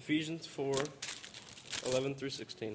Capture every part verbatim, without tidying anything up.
Ephesians four, eleven through sixteen.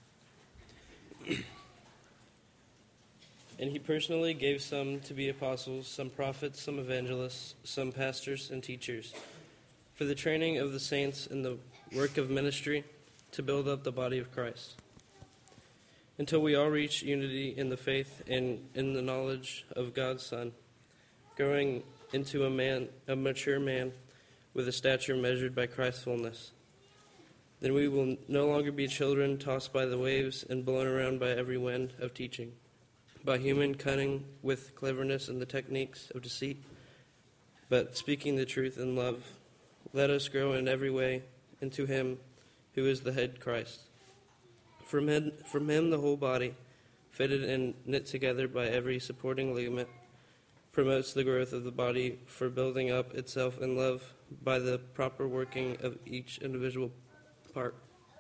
And he personally gave some to be apostles, some prophets, some evangelists, some pastors and teachers, for the training of the saints in the work of ministry, to build up the body of Christ, until we all reach unity in the faith and in the knowledge of God's Son, growing into a man, a mature man, with a stature measured by Christ's fullness. Then we will no longer be children tossed by the waves and blown around by every wind of teaching, by human cunning with cleverness and the techniques of deceit, but speaking the truth in love. Let us grow in every way into him who is the head, Christ. From him, from him the whole body, fitted and knit together by every supporting ligament, promotes the growth of the body for building up itself in love by the proper working of each individual part.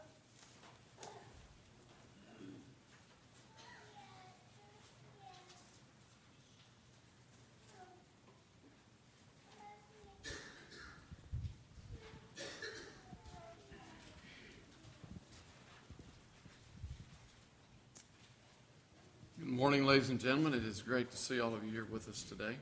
Good morning, ladies and gentlemen. It is great to see all of you here with us today.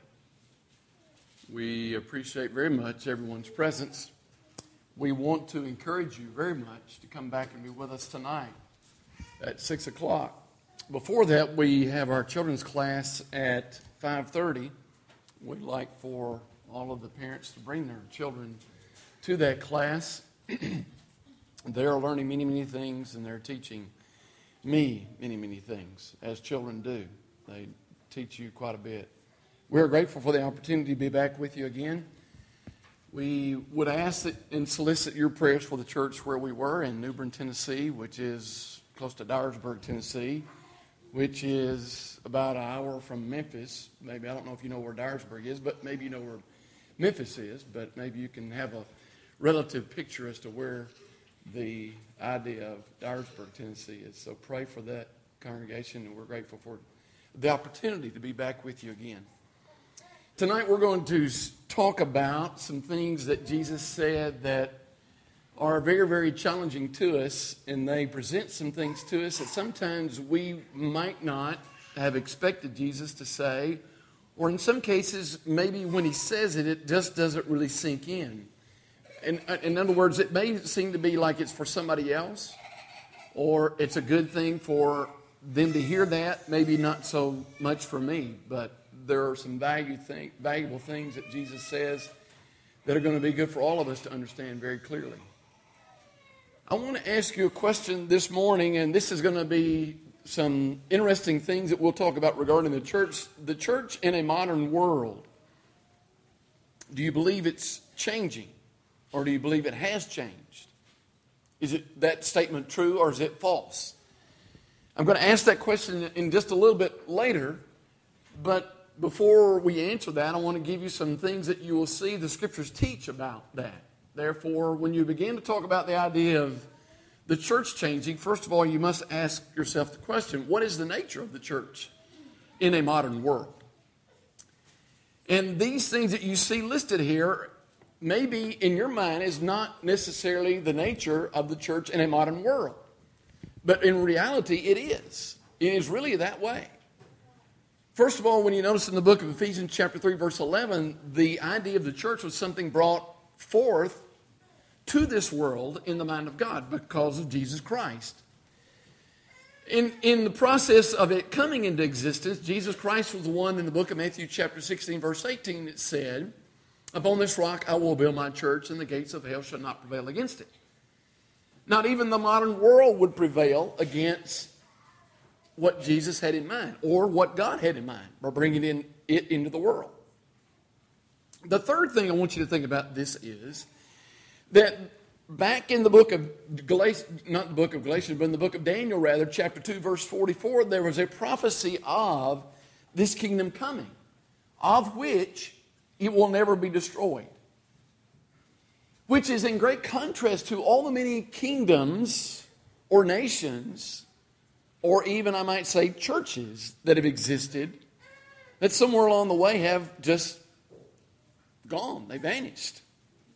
We appreciate very much everyone's presence. We want to encourage you very much to come back and be with us tonight at six o'clock. Before that, we have our children's class at five thirty. We'd like for all of the parents to bring their children to that class. They're learning many, many things, and they're teaching me many, many things, as children do. They teach you quite a bit. We're grateful for the opportunity to be back with you again. We would ask that and solicit your prayers for the church where we were in New Bern, Tennessee, which is close to Dyersburg, Tennessee, which is about an hour from Memphis. Maybe, I don't know if you know where Dyersburg is, but maybe you know where Memphis is, but maybe you can have a relative picture as to where the idea of Dyersburg, Tennessee is. So pray for that congregation, and we're grateful for the opportunity to be back with you again. Tonight we're going to talk about some things that Jesus said that are very, very challenging to us, and they present some things to us that sometimes we might not have expected Jesus to say, or in some cases, maybe when he says it, it just doesn't really sink in. In, in other words, it may seem to be like it's for somebody else, or it's a good thing for them to hear that, maybe not so much for me, but there are some value thing, valuable things that Jesus says that are going to be good for all of us to understand very clearly. I want to ask you a question this morning, and this is going to be some interesting things that we'll talk about regarding the church. The church in a modern world, do you believe it's changing, or do you believe it has changed? Is it that statement true, or is it false? I'm going to ask that question in just a little bit later, but before we answer that, I want to give you some things that you will see the Scriptures teach about that. Therefore, when you begin to talk about the idea of the church changing, first of all, you must ask yourself the question, what is the nature of the church in a modern world? And these things that you see listed here, maybe in your mind, is not necessarily the nature of the church in a modern world. But in reality, it is. It is really that way. First of all, when you notice in the book of Ephesians chapter three, verse eleven, the idea of the church was something brought forth to this world in the mind of God because of Jesus Christ. In, in the process of it coming into existence, Jesus Christ was the one in the book of Matthew chapter sixteen, verse eighteen, that said, "Upon this rock I will build my church, and the gates of hell shall not prevail against it." Not even the modern world would prevail against what Jesus had in mind, or what God had in mind, by bringing in it into the world. The third thing I want you to think about this is that back in the book of Galatians, not the book of Galatians, but in the book of Daniel, rather, chapter two, verse forty-four, there was a prophecy of this kingdom coming, of which it will never be destroyed. Which is in great contrast to all the many kingdoms or nations, or even, I might say, churches that have existed, that somewhere along the way have just gone. They vanished.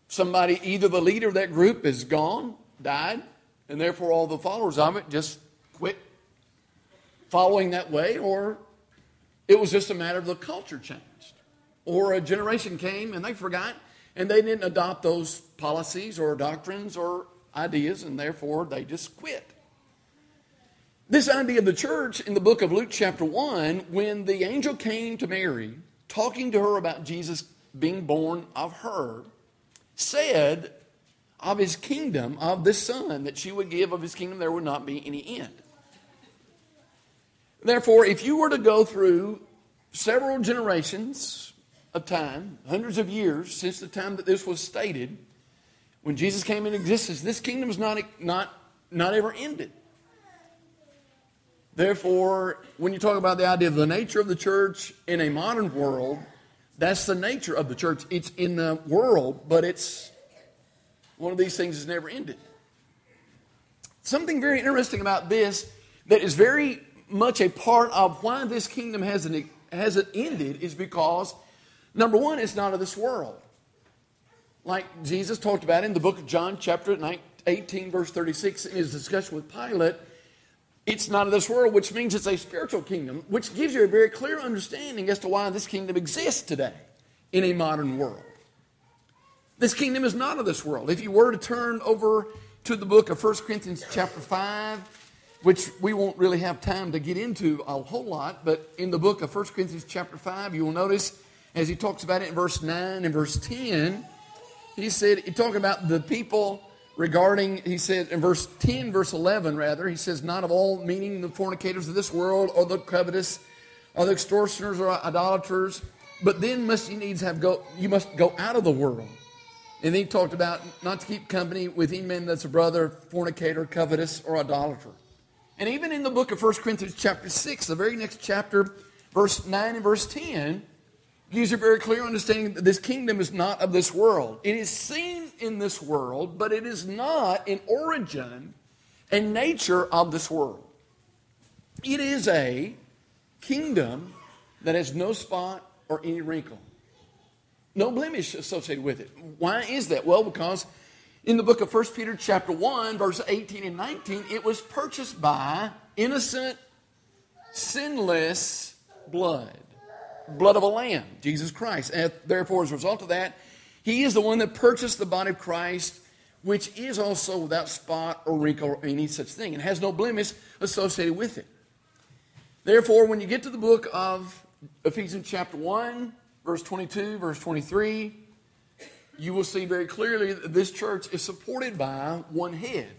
somebody, either the leader of that group is gone, died, and therefore all the followers of it just quit following that way, or it was just a matter of the culture changed. Or a generation came and they forgot, and they didn't adopt those policies or doctrines or ideas, and therefore they just quit. This idea of the church in the book of Luke chapter one, when the angel came to Mary, talking to her about Jesus being born of her, said of his kingdom, of this son that she would give of his kingdom, there would not be any end. Therefore, if you were to go through several generations of time, hundreds of years since the time that this was stated, when Jesus came into existence, this kingdom is not, not, not ever ended. Therefore, when you talk about the idea of the nature of the church in a modern world, that's the nature of the church. It's in the world, but it's one of these things that's never ended. Something very interesting about this that is very much a part of why this kingdom hasn't, hasn't ended is because, number one, it's not of this world. Like Jesus talked about in the book of John, chapter eighteen, verse thirty-six, in his discussion with Pilate, it's not of this world, which means it's a spiritual kingdom, which gives you a very clear understanding as to why this kingdom exists today in a modern world. This kingdom is not of this world. If you were to turn over to the book of First Corinthians chapter five, which we won't really have time to get into a whole lot, but in the book of First Corinthians chapter five, you will notice as he talks about it in verse nine and verse ten, he said, he talking about the people regarding, he said in verse ten, verse eleven rather, he says, not of all, meaning the fornicators of this world, or the covetous, or the extortioners, or idolaters, but then must you needs have go, you must go out of the world. And then he talked about not to keep company with any man that's a brother, fornicator, covetous, or idolater. And even in the book of First Corinthians chapter six, the very next chapter, verse nine and verse ten, gives you a very clear understanding that this kingdom is not of this world. It is seen in this world, but it is not in origin and nature of this world. It is a kingdom that has no spot or any wrinkle. No blemish associated with it. Why is that? Well, because in the book of First Peter chapter one, verse eighteen and nineteen, it was purchased by innocent, sinless blood. Blood of a lamb, Jesus Christ. And therefore, as a result of that, he is the one that purchased the body of Christ, which is also without spot or wrinkle or any such thing, and has no blemish associated with it. Therefore, when you get to the book of Ephesians chapter one, verse twenty-two, verse twenty-three, you will see very clearly that this church is supported by one head.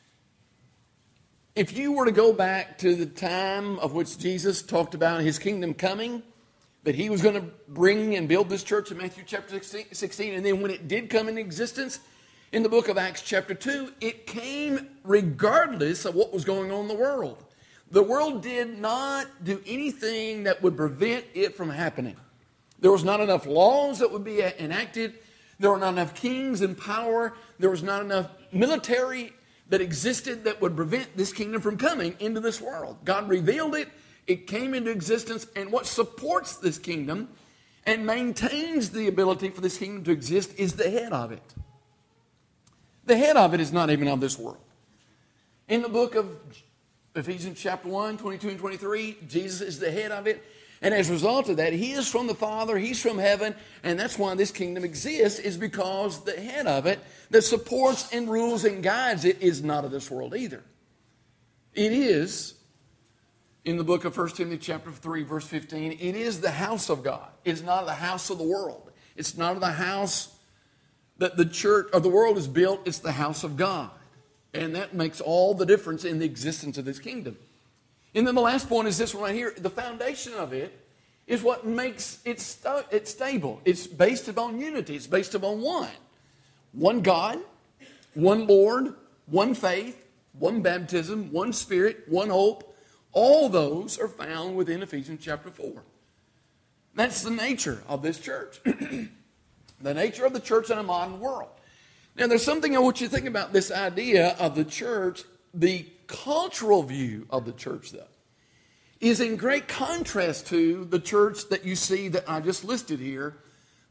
If you were to go back to the time of which Jesus talked about his kingdom coming, that he was going to bring and build this church in Matthew chapter sixteen, and then when it did come into existence in the book of Acts chapter two, it came regardless of what was going on in the world. The world did not do anything that would prevent it from happening. There was not enough laws that would be enacted. There were not enough kings in power. There was not enough military that existed that would prevent this kingdom from coming into this world. God revealed it. It came into existence, and what supports this kingdom and maintains the ability for this kingdom to exist is the head of it. The head of it is not even of this world. In the book of Ephesians chapter one, twenty-two and twenty-three, Jesus is the head of it. And as a result of that, he is from the Father, he's from heaven, and that's why this kingdom exists, is because the head of it that supports and rules and guides it is not of this world either. It is, in the book of First Timothy chapter three, verse fifteen, it is the house of God. It's not the house of the world. It's not the house that the church or the world is built. It's the house of God. And that makes all the difference in the existence of this kingdom. And then the last point is this one right here. The foundation of it is what makes it, st- it stable. It's based upon unity. It's based upon one. One God, one Lord, one faith, one baptism, one Spirit, one hope. All those are found within Ephesians chapter four. That's the nature of this church. The nature of the church in a modern world. Now, there's something I want you to think about this idea of the church. The cultural view of the church, though, is in great contrast to the church that you see that I just listed here,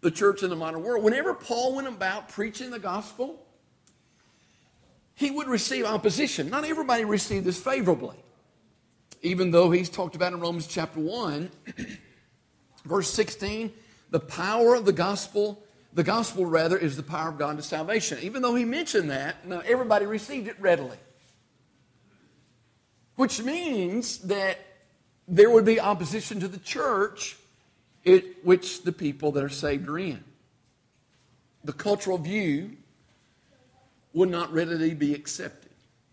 the church in the modern world. Whenever Paul went about preaching the gospel, he would receive opposition. Not everybody received this favorably. Even though he's talked about in Romans chapter one, verse sixteen, the power of the gospel, the gospel rather, is the power of God to salvation. Even though he mentioned that, not everybody received it readily. Which means that there would be opposition to the church, it, which the people that are saved are in. The cultural view would not readily be accepted.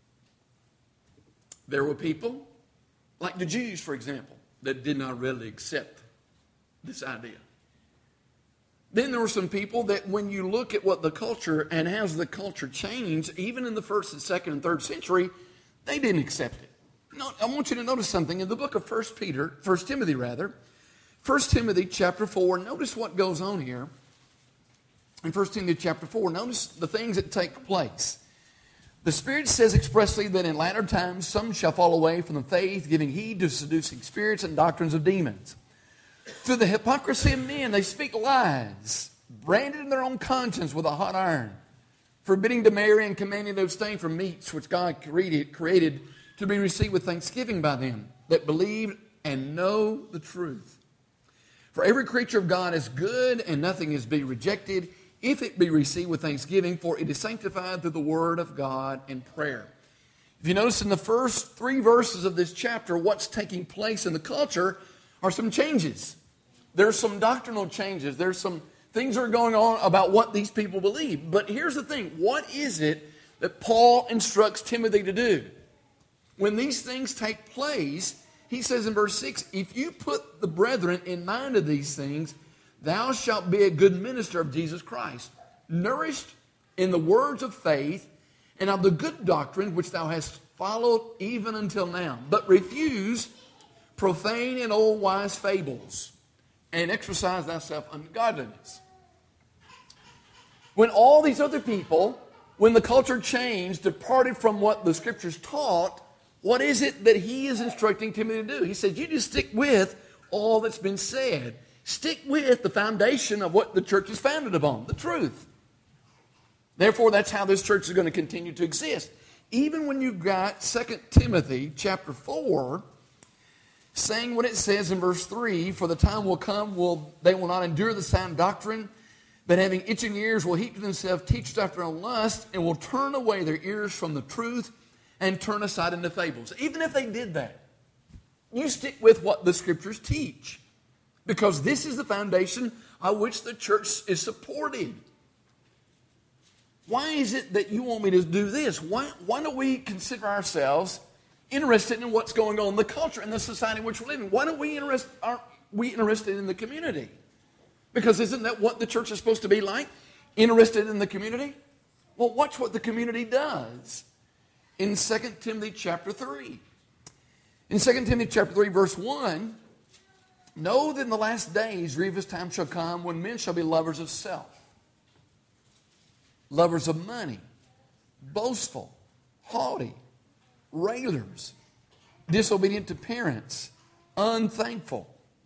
There were people, like the Jews, for example, that did not readily accept this idea. Then there were some people that when you look at what the culture and how's the culture changed, even in the first and second and third century, they didn't accept it. No, I want you to notice something. In the book of First Peter, First Timothy rather, First Timothy chapter four, notice what goes on here. In First Timothy chapter four, notice the things that take place. The Spirit says expressly that in latter times some shall fall away from the faith, giving heed to seducing spirits and doctrines of demons. Through the hypocrisy of men, they speak lies, branded in their own conscience with a hot iron, forbidding to marry and commanding to abstain from meats which God created, created to be received with thanksgiving by them that believe and know the truth. For every creature of God is good, and nothing is to be rejected, if it be received with thanksgiving, for it is sanctified through the word of God and prayer. If you notice in the first three verses of this chapter, what's taking place in the culture are some changes. There's some doctrinal changes. There's some things that are going on about what these people believe. But here's the thing. What is it that Paul instructs Timothy to do? When these things take place, he says in verse six, if you put the brethren in mind of these things, thou shalt be a good minister of Jesus Christ, nourished in the words of faith and of the good doctrine which thou hast followed even until now. But refuse profane and old wise fables, and exercise thyself unto godliness. When all these other people, when the culture changed, departed from what the Scriptures taught, what is it that he is instructing Timothy to do? He said, you just stick with all that's been said. Stick with the foundation of what the church is founded upon, the truth. Therefore, that's how this church is going to continue to exist. Even when you've got Second Timothy chapter four, saying what it says in verse three, for the time will come, will they will not endure the sound doctrine, but having itching ears will heap to themselves teachers after their own lust, and will turn away their ears from the truth and turn aside into fables. Even if they did that, you stick with what the Scriptures teach, because this is the foundation on which the church is supported. Why is it that you want me to do this? Why, why don't we consider ourselves interested in what's going on in the culture and the society in which we're living? Why don't we interest, aren't we interested in the community? Because isn't that what the church is supposed to be like? Interested in the community? Well, watch what the community does in Second Timothy chapter three. In Second Timothy chapter three, verse one, know that in the last days grievous times shall come when men shall be lovers of self, lovers of money, boastful, haughty, railers, disobedient to parents, unthankful.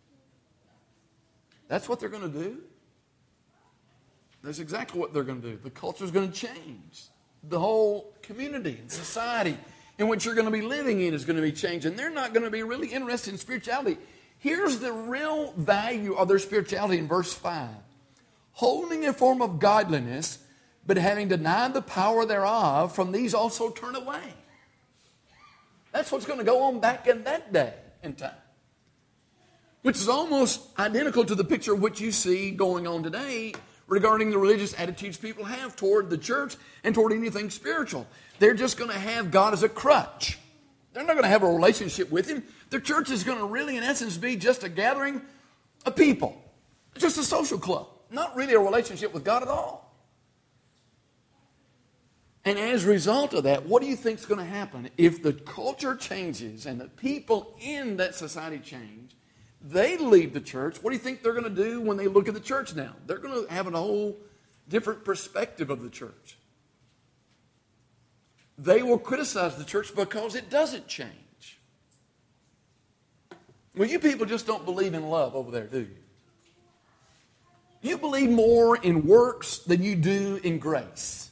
That's what they're going to do. That's exactly what they're going to do. The culture is going to change. The whole community and society in which you're going to be living in is going to be changed. And they're not going to be really interested in spirituality. Here's the real value of their spirituality in verse five. Holding a form of godliness, but having denied the power thereof, from these also turn away. That's what's going to go on back in that day and time. Which is almost identical to the picture which you see going on today regarding the religious attitudes people have toward the church and toward anything spiritual. They're just going to have God as a crutch. They're not going to have a relationship with Him. Their church is going to really, in essence, be just a gathering of people. Just a social club. Not really a relationship with God at all. And as a result of that, what do you think is going to happen if the culture changes and the people in that society change? They leave the church. What do you think they're going to do when they look at the church now? They're going to have a whole different perspective of the church. They will criticize the church because it doesn't change. Well, you people just don't believe in love over there, do you? You believe more in works than you do in grace.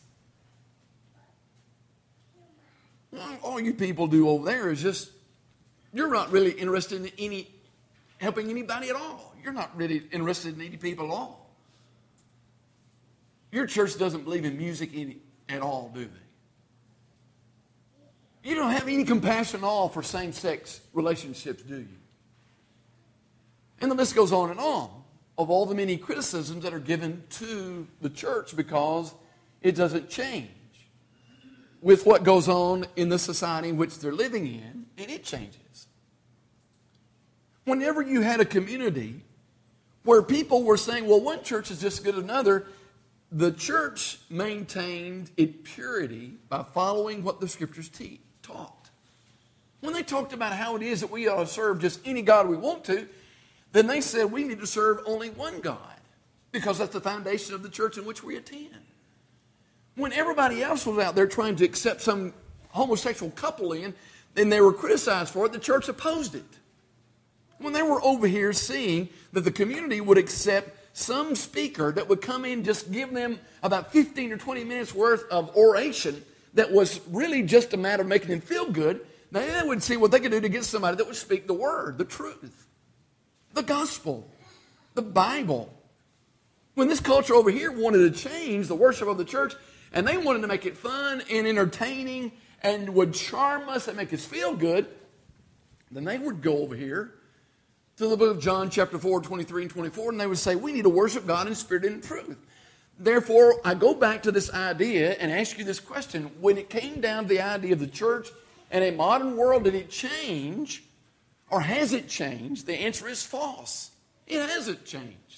All you people do over there is just, you're not really interested in any helping anybody at all. You're not really interested in needy people at all. Your church doesn't believe in music any, at all, do they? You don't have any compassion at all for same-sex relationships, do you? And the list goes on and on of all the many criticisms that are given to the church because it doesn't change with what goes on in the society in which they're living in, and it changes. Whenever you had a community where people were saying, well, one church is just as good as another, the church maintained its purity by following what the Scriptures te- taught. When they talked about how it is that we ought to serve just any God we want to, then they said we need to serve only one God because that's the foundation of the church in which we attend. When everybody else was out there trying to accept some homosexual couple in, and they were criticized for it, the church opposed it. When they were over here seeing that the community would accept some speaker that would come in, just give them about fifteen or twenty minutes worth of oration that was really just a matter of making them feel good, now they would see what they could do to get somebody that would speak the word, the truth, the gospel, the Bible. When this culture over here wanted to change the worship of the church, and they wanted to make it fun and entertaining and would charm us and make us feel good, then they would go over here to the book of John chapter four, twenty-three and twenty-four, and they would say, we need to worship God in spirit and in truth. Therefore, I go back to this idea and ask you this question. When it came down to the idea of the church in a modern world, did it change or has it changed? The answer is false. It hasn't changed.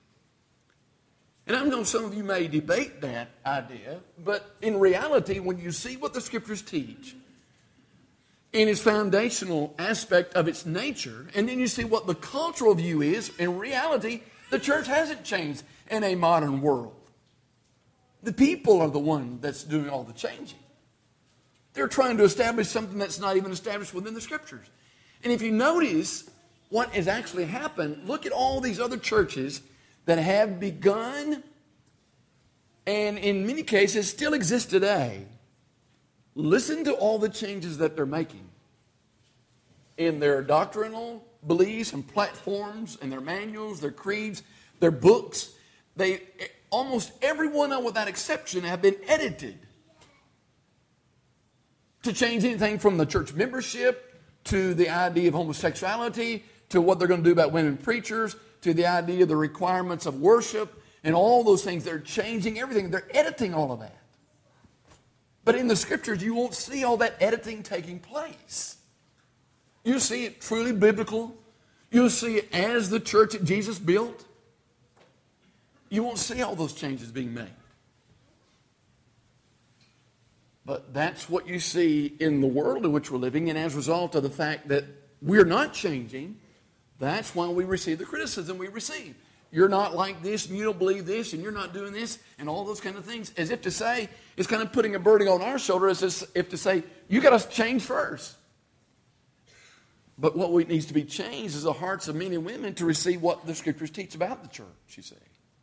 And I know some of you may debate that idea, but in reality, when you see what the Scriptures teach in its foundational aspect of its nature, and then you see what the cultural view is, in reality, the church hasn't changed in a modern world. The people are the one that's doing all the changing. They're trying to establish something that's not even established within the Scriptures. And if you notice what has actually happened, look at all these other churches that have begun and in many cases still exist today. Listen to all the changes that they're making in their doctrinal beliefs and platforms and their manuals, their creeds, their books. They almost every one of them without exception have been edited to change anything from the church membership to the idea of homosexuality to what they're going to do about women preachers to the idea of the requirements of worship and all those things. They're changing everything. They're editing all of that. But in the Scriptures, you won't see all that editing taking place. You see it truly biblical. You'll see it as the church that Jesus built. You won't see all those changes being made. But that's what you see in the world in which we're living, and as a result of the fact that we're not changing, that's why we receive the criticism we receive. You're not like this, and you don't believe this, and you're not doing this, and all those kind of things. As if to say, it's kind of putting a burden on our shoulder as if to say, you got to change first. But what needs to be changed is the hearts of men and women to receive what the Scriptures teach about the church, you see.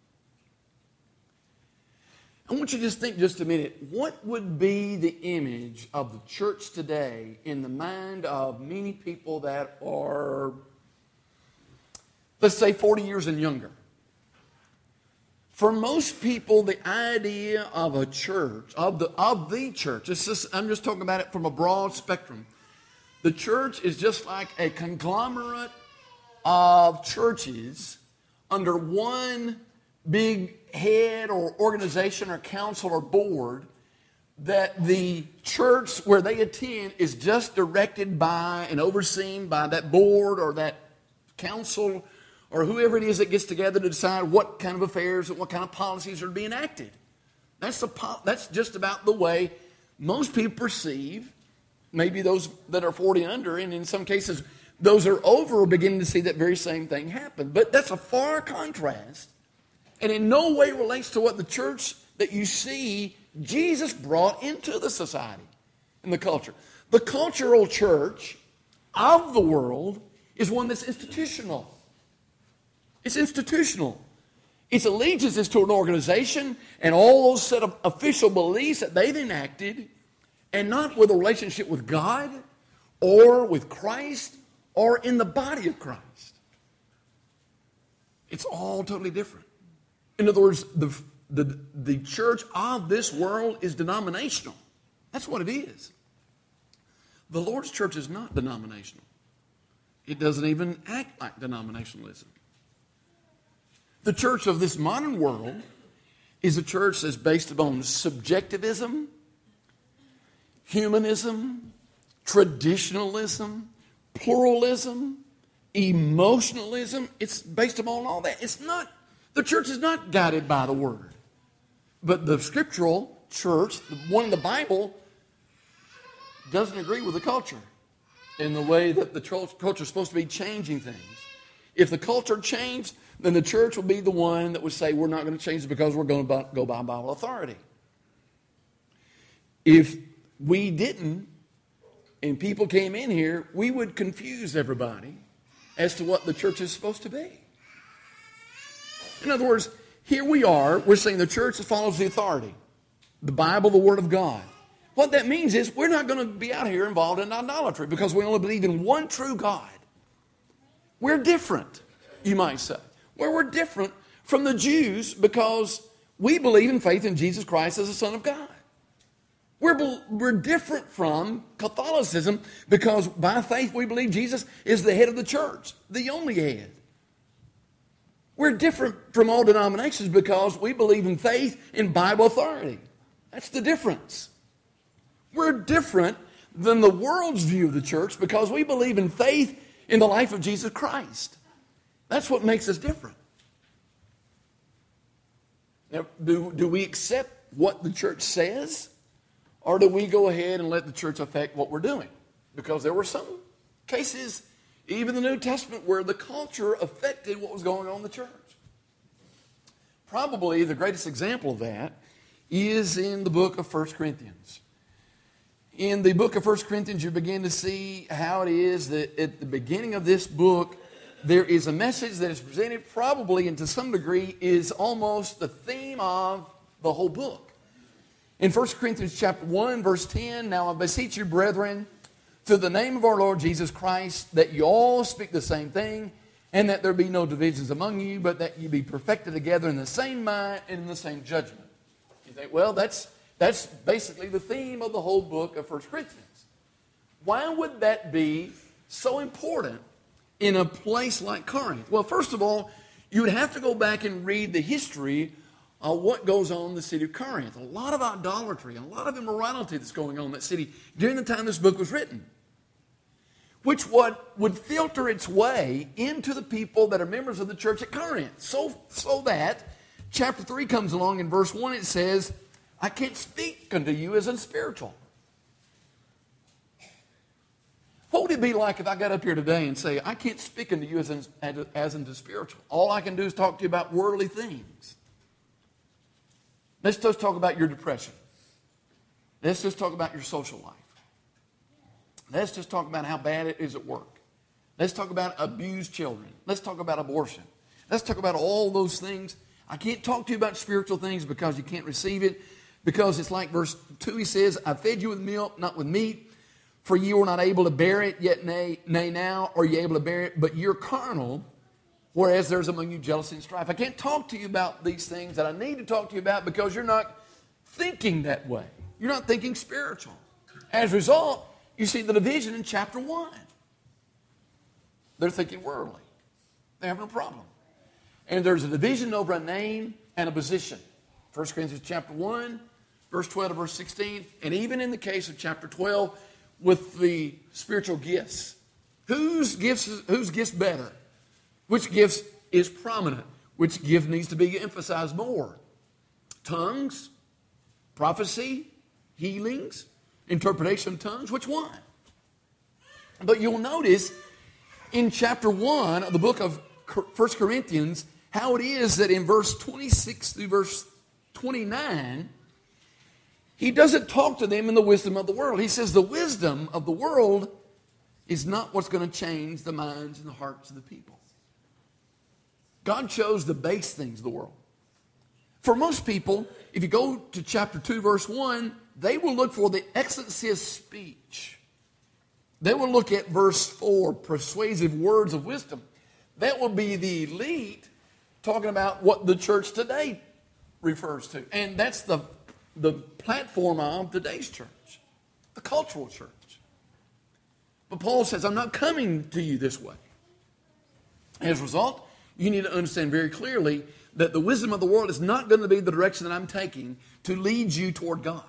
I want you to just think just a minute, what would be the image of the church today in the mind of many people that are, let's say, forty years and younger? For most people, the idea of a church, of the, of the church, it's just, I'm just talking about it from a broad spectrum. The church is just like a conglomerate of churches under one big head or organization or council or board, that the church where they attend is just directed by and overseen by that board or that council or whoever it is that gets together to decide what kind of affairs and what kind of policies are to be enacted. That's, the, that's just about the way most people perceive, maybe those that are forty and under, and in some cases those are over are beginning to see that very same thing happen. But that's a far contrast, and in no way relates to what the church that you see Jesus brought into the society and the culture. The cultural church of the world is one that's institutional. It's institutional. Its allegiance is to an organization and all those set of official beliefs that they've enacted, and not with a relationship with God or with Christ or in the body of Christ. It's all totally different. In other words, the, the, the church of this world is denominational. That's what it is. The Lord's church is not denominational. It doesn't even act like denominationalism. The church of this modern world is a church that's based upon subjectivism, humanism, traditionalism, pluralism, emotionalism. It's based upon all that. It's not, the church is not guided by the Word. But the scriptural church, the one in the Bible, doesn't agree with the culture in the way that the culture is supposed to be changing things. If the culture changed, then the church will be the one that would say, we're not going to change it because we're going to go by Bible authority. If we didn't, and people came in here, we would confuse everybody as to what the church is supposed to be. In other words, here we are, we're saying the church follows the authority, the Bible, the Word of God. What that means is we're not going to be out here involved in idolatry because we only believe in one true God. We're different, you might say. Where we're different from the Jews because we believe in faith in Jesus Christ as the Son of God. We're, we're different from Catholicism because by faith we believe Jesus is the head of the church, the only head. We're different from all denominations because we believe in faith in Bible authority. That's the difference. We're different than the world's view of the church because we believe in faith in the life of Jesus Christ. That's what makes us different. Now, do, do we accept what the church says? Or do we go ahead and let the church affect what we're doing? Because there were some cases, even in the New Testament, where the culture affected what was going on in the church. Probably the greatest example of that is in the book of First Corinthians. In the book of First Corinthians, you begin to see how it is that at the beginning of this book, there is a message that is presented probably, and to some degree, is almost the theme of the whole book. In First Corinthians chapter one, verse ten, now I beseech you, brethren, through the name of our Lord Jesus Christ, that you all speak the same thing, and that there be no divisions among you, but that you be perfected together in the same mind and in the same judgment. You think, well, that's that's basically the theme of the whole book of First Corinthians. Why would that be so important in a place like Corinth? Well, first of all, you would have to go back and read the history of what goes on in the city of Corinth. A lot of idolatry, a lot of immorality that's going on in that city during the time this book was written, which what would filter its way into the people that are members of the church at Corinth. So, so that chapter three comes along in verse one, it says, I can't speak unto you as unspiritual. What would it be like if I got up here today and say, I can't speak unto you as, as, as unto spiritual? All I can do is talk to you about worldly things. Let's just talk about your depression. Let's just talk about your social life. Let's just talk about how bad it is at work. Let's talk about abused children. Let's talk about abortion. Let's talk about all those things. I can't talk to you about spiritual things because you can't receive it. Because it's like verse two, he says, I fed you with milk, not with meat. For you were not able to bear it, yet nay, nay now are you able to bear it. But you're carnal, whereas there's among you jealousy and strife. I can't talk to you about these things that I need to talk to you about because you're not thinking that way. You're not thinking spiritual. As a result, you see the division in chapter one. They're thinking worldly. They're having a problem. And there's a division over a name and a position. First Corinthians chapter one, verse twelve to verse sixteen. And even in the case of chapter twelve, with the spiritual gifts. Whose gifts, whose gifts better? Which gifts is prominent? Which gift needs to be emphasized more? Tongues, prophecy, healings, interpretation of tongues. Which one? But you'll notice in chapter one of the book of First Corinthians how it is that in verse twenty-six through verse twenty-nine, he doesn't talk to them in the wisdom of the world. He says the wisdom of the world is not what's going to change the minds and the hearts of the people. God chose the base things of the world. For most people, if you go to chapter two, verse one, they will look for the excellency of speech. They will look at verse four, persuasive words of wisdom. That will be the elite talking about what the church today refers to. And that's the, the platform of today's church, the cultural church. But Paul says, I'm not coming to you this way. As a result, you need to understand very clearly that the wisdom of the world is not going to be the direction that I'm taking to lead you toward God.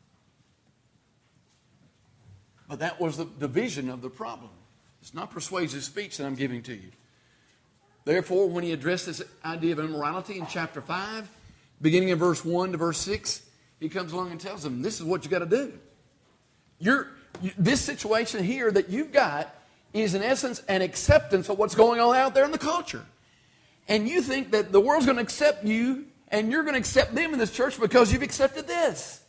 But that was the division of the problem. It's not persuasive speech that I'm giving to you. Therefore, when he addressed this idea of immorality in chapter five, beginning in verse one to verse six, he comes along and tells them, this is what you got to do. You're, you, this situation here that you've got is in essence an acceptance of what's going on out there in the culture. And you think that the world's going to accept you and you're going to accept them in this church because you've accepted this.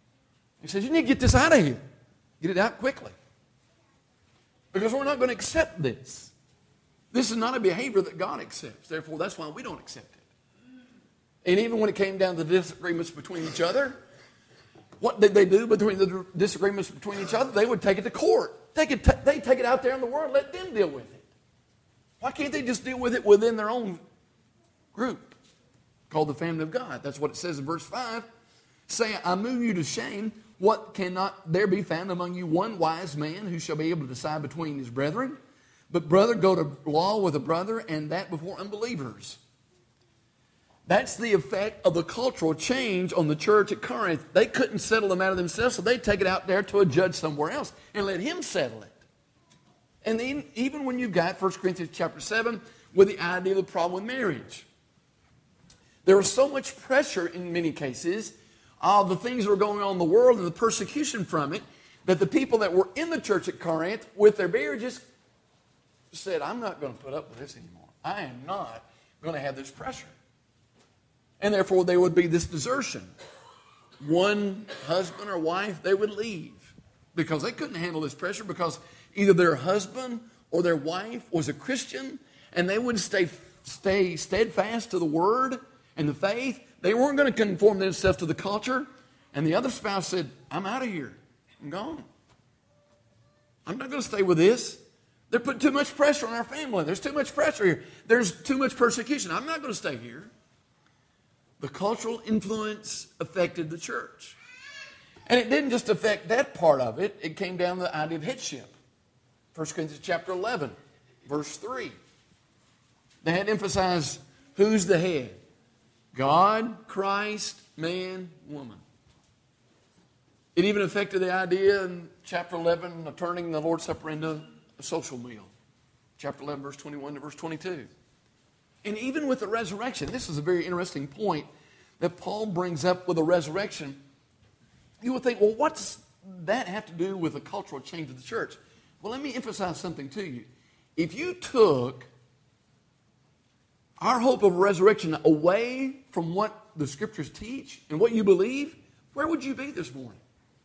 He says, you need to get this out of here. Get it out quickly. Because we're not going to accept this. This is not a behavior that God accepts. Therefore, that's why we don't accept it. And even when it came down to the disagreements between each other, what did they do between the disagreements between each other? They would take it to court. They could t- they take it out there in the world, let them deal with it. Why can't they just deal with it within their own group called the family of God? That's what it says in verse five. Say, I move you to shame. What cannot there be found among you one wise man who shall be able to decide between his brethren? But brother, go to law with a brother, and that before unbelievers. That's the effect of the cultural change on the church at Corinth. They couldn't settle the matter themselves, so they'd take it out there to a judge somewhere else and let him settle it. And then, even when you've got First Corinthians chapter seven with the idea of the problem with marriage. There was so much pressure in many cases of the things that were going on in the world and the persecution from it that the people that were in the church at Corinth with their marriages said, I'm not going to put up with this anymore. I am not going to have this pressure. And therefore, there would be this desertion. One husband or wife, they would leave because they couldn't handle this pressure because either their husband or their wife was a Christian and they would stay, stay steadfast to the word and the faith. They weren't going to conform themselves to the culture. And the other spouse said, I'm out of here. I'm gone. I'm not going to stay with this. They're putting too much pressure on our family. There's too much pressure here. There's too much persecution. I'm not going to stay here. The cultural influence affected the church. And it didn't just affect that part of it. It came down to the idea of headship. First Corinthians chapter eleven, verse three. They had emphasized who's the head. God, Christ, man, woman. It even affected the idea in chapter eleven of turning the Lord's Supper into a social meal. Chapter eleven, verse twenty-one to verse twenty-two. And even with the resurrection, this is a very interesting point that Paul brings up with the resurrection. You would think, well, what's that have to do with the cultural change of the church? Well, let me emphasize something to you. If you took our hope of resurrection away from what the Scriptures teach and what you believe, where would you be this morning?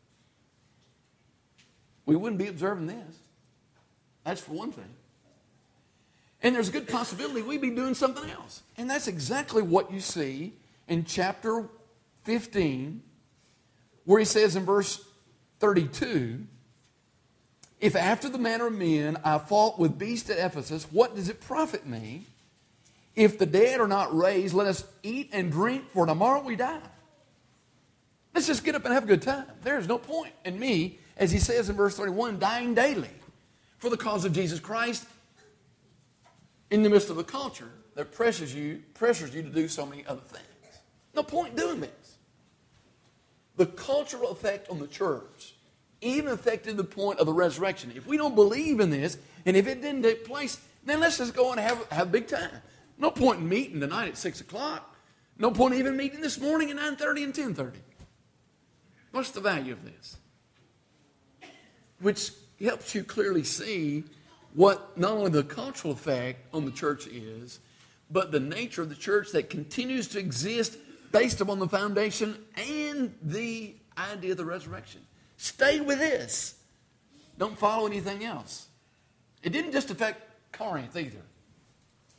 We wouldn't be observing this. That's for one thing. And there's a good possibility we'd be doing something else. And that's exactly what you see in chapter fifteen, where he says in verse thirty-two, if after the manner of men I fought with beasts at Ephesus, what does it profit me? If the dead are not raised, let us eat and drink, for tomorrow we die. Let's just get up and have a good time. There is no point in me, as he says in verse thirty-one, dying daily for the cause of Jesus Christ in the midst of the culture that pressures you, pressures you to do so many other things. No point doing this. The cultural effect on the church even affected the point of the resurrection. If we don't believe in this, and if it didn't take place, then let's just go and have, have a big time. No point in meeting tonight at six o'clock. No point even meeting this morning at nine thirty and ten thirty. What's the value of this? Which helps you clearly see what not only the cultural effect on the church is, but the nature of the church that continues to exist based upon the foundation and the idea of the resurrection. Stay with this. Don't follow anything else. It didn't just affect Corinth either.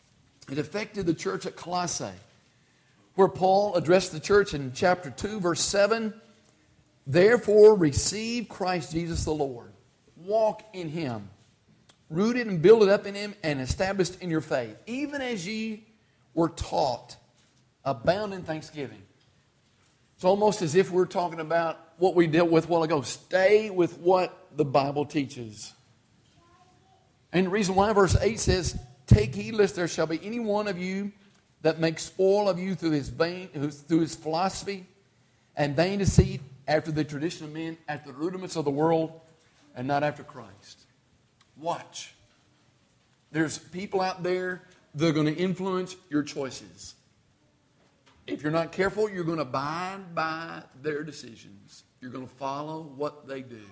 It affected the church at Colossae, where Paul addressed the church in chapter two, verse seven. Therefore, receive Christ Jesus the Lord. Walk in Him, rooted and builded up in Him, and established in your faith, even as ye were taught, abound in thanksgiving. It's almost as if we're talking about what we dealt with a while ago. Stay with what the Bible teaches. And the reason why verse eight says, take heed lest there shall be any one of you that makes spoil of you through his vain, through his philosophy and vain deceit, after the tradition of men, after the rudiments of the world, and not after Christ. Watch. There's people out there that are going to influence your choices. If you're not careful, you're going to abide by their decisions. You're going to follow what they do.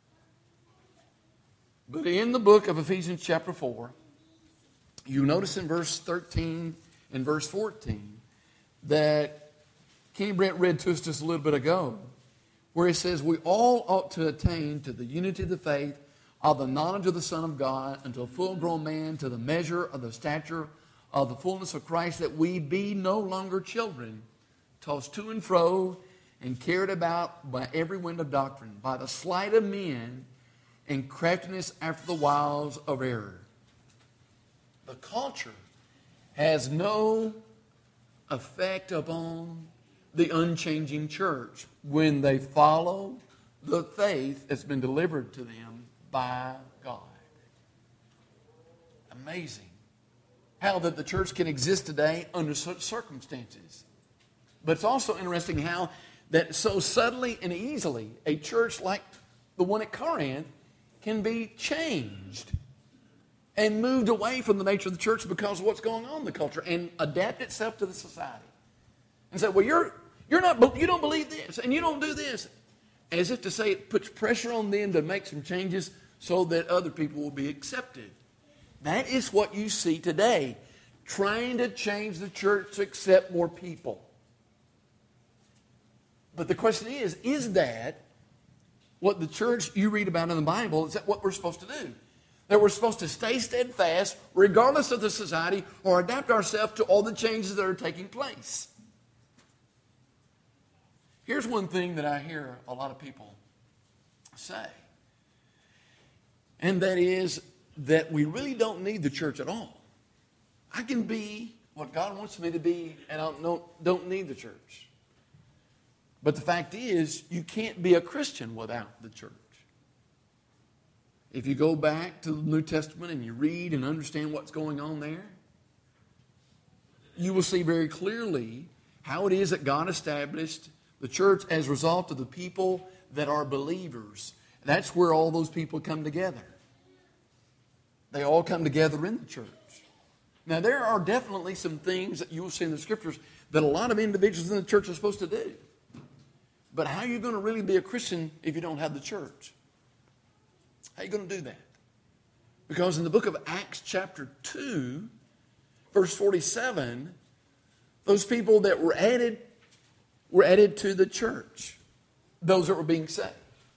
But in the book of Ephesians chapter four, you notice in verse thirteen and verse fourteen that Kenny Brent read to us just a little bit ago, where he says, we all ought to attain to the unity of the faith, of the knowledge of the Son of God, unto a full-grown man, to the measure of the stature of the fullness of Christ, that we be no longer children, tossed to and fro, and carried about by every wind of doctrine, by the sleight of men, and craftiness after the wiles of error. The culture has no effect upon the unchanging church when they follow the faith that's been delivered to them by God. Amazing how that the church can exist today under such circumstances. But it's also interesting how that so subtly and easily a church like the one at Corinth can be changed and moved away from the nature of the church because of what's going on in the culture and adapt itself to the society. And say, well, you're you're not you don't believe this and you don't do this. As if to say it puts pressure on them to make some changes so that other people will be accepted. That is what you see today, trying to change the church to accept more people. But the question is, is that what the church you read about in the Bible, is that what we're supposed to do? That we're supposed to stay steadfast regardless of the society or adapt ourselves to all the changes that are taking place. Here's one thing that I hear a lot of people say. And that is that we really don't need the church at all. I can be what God wants me to be and I don't, don't need the church. But the fact is, you can't be a Christian without the church. If you go back to the New Testament and you read and understand what's going on there, you will see very clearly how it is that God established the church as a result of the people that are believers. That's where all those people come together. They all come together in the church. Now, there are definitely some things that you will see in the Scriptures that a lot of individuals in the church are supposed to do. But how are you going to really be a Christian if you don't have the church? How are you going to do that? Because in the book of Acts chapter two, verse forty-seven, those people that were added were added to the church, those that were being saved.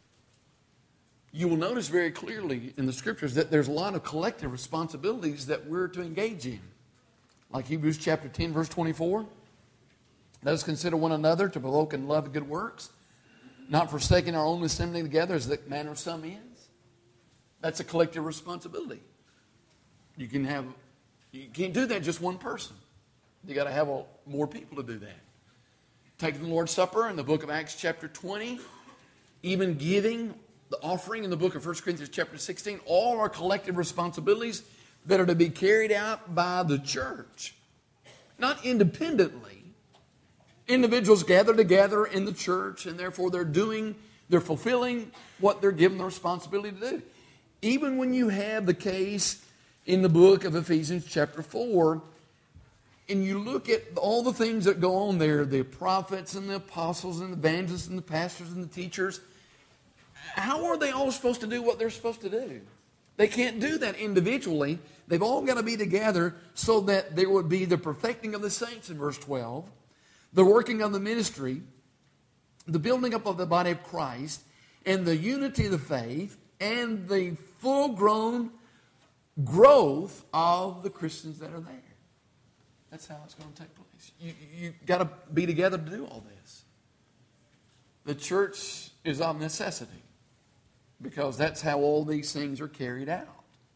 You will notice very clearly in the Scriptures that there's a lot of collective responsibilities that we're to engage in. Like Hebrews chapter ten, verse twenty-four. Let us consider one another to provoke and love good works, not forsaking our own assembling together as the manner of some is. That's a collective responsibility. You can have, you can't do that just one person. You got to have a, more people to do that. Taking the Lord's Supper in the book of Acts chapter twenty, even giving the offering in the book of First Corinthians chapter sixteen, all are collective responsibilities that are to be carried out by the church, not independently. Individuals gather together in the church, and therefore they're doing, they're fulfilling what they're given the responsibility to do. Even when you have the case in the book of Ephesians chapter four, and you look at all the things that go on there, the prophets and the apostles and the evangelists and the pastors and the teachers, how are they all supposed to do what they're supposed to do? They can't do that individually. They've all got to be together so that there would be the perfecting of the saints in verse twelve, the working of the ministry, the building up of the body of Christ, and the unity of the faith, and the full-grown growth of the Christians that are there. That's how it's going to take place. You you got to be together to do all this. The church is of necessity because that's how all these things are carried out.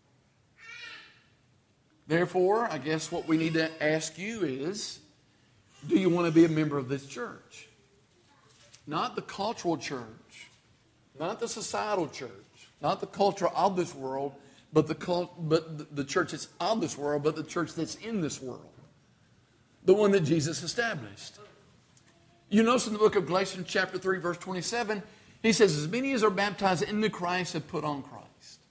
Therefore, I guess what we need to ask you is, do you want to be a member of this church? Not the cultural church, not the societal church, not the culture of this world, but the cult, but the church that's of this world, but the church that's in this world. The one that Jesus established. You notice in the book of Galatians chapter three, verse twenty-seven, he says, as many as are baptized into Christ have put on Christ.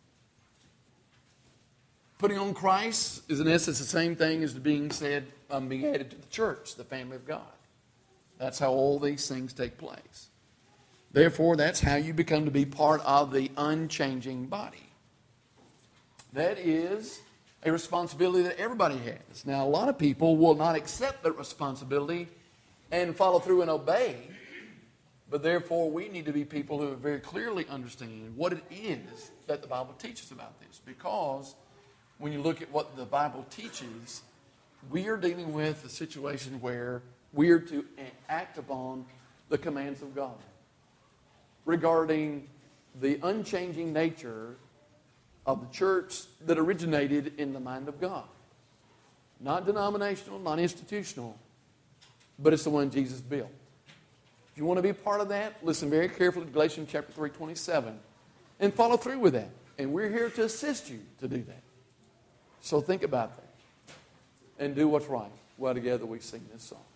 Putting on Christ is in essence the same thing as being said, um, being added to the church, the family of God. That's how all these things take place. Therefore, that's how you become to be part of the unchanging body. That is a responsibility that everybody has. Now, a lot of people will not accept that responsibility and follow through and obey. But therefore, we need to be people who are very clearly understanding what it is that the Bible teaches about this. Because when you look at what the Bible teaches, we are dealing with a situation where we are to act upon the commands of God regarding the unchanging nature of the church that originated in the mind of God. Not denominational, not institutional, but it's the one Jesus built. If you want to be a part of that, listen very carefully to Galatians chapter three, twenty-seven, and follow through with that. And we're here to assist you to do that. So think about that and do what's right while together we sing this song.